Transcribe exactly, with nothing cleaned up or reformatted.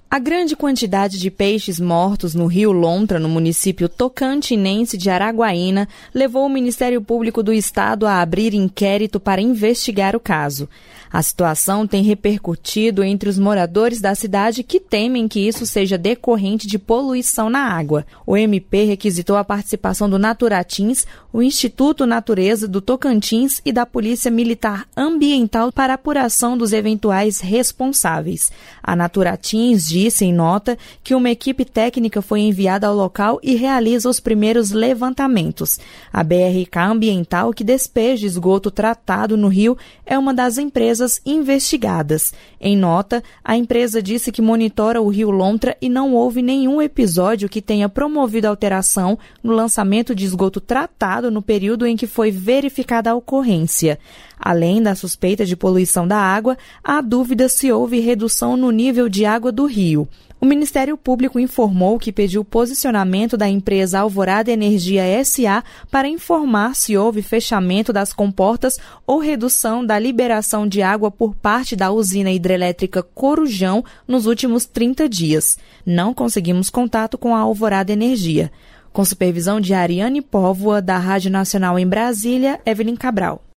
A grande quantidade de peixes mortos no rio Lontra, no município tocantinense de Araguaína, levou o Ministério Público do Estado a abrir inquérito para investigar o caso. A situação tem repercutido entre os moradores da cidade que temem que isso seja decorrente de poluição na água. O M P requisitou a participação do Naturatins, o Instituto Natureza do Tocantins e da Polícia Militar Ambiental para apuração dos eventuais responsáveis. A Naturatins disse em nota que uma equipe técnica foi enviada ao local e realiza os primeiros levantamentos. A B R K Ambiental, que despeja esgoto tratado no rio, é uma das empresas investigadas. Em nota, a empresa disse que monitora o rio Lontra e não houve nenhum episódio que tenha promovido alteração no lançamento de esgoto tratado no período em que foi verificada a ocorrência. Além da suspeita de poluição da água, há dúvida se houve redução no nível de água do rio. O Ministério Público informou que pediu posicionamento da empresa Alvorada Energia S A para informar se houve fechamento das comportas ou redução da liberação de água por parte da usina hidrelétrica Corujão nos últimos trinta dias. Não conseguimos contato com a Alvorada Energia. Com supervisão de Ariane Póvoa, da Rádio Nacional em Brasília, Evelyn Cabral.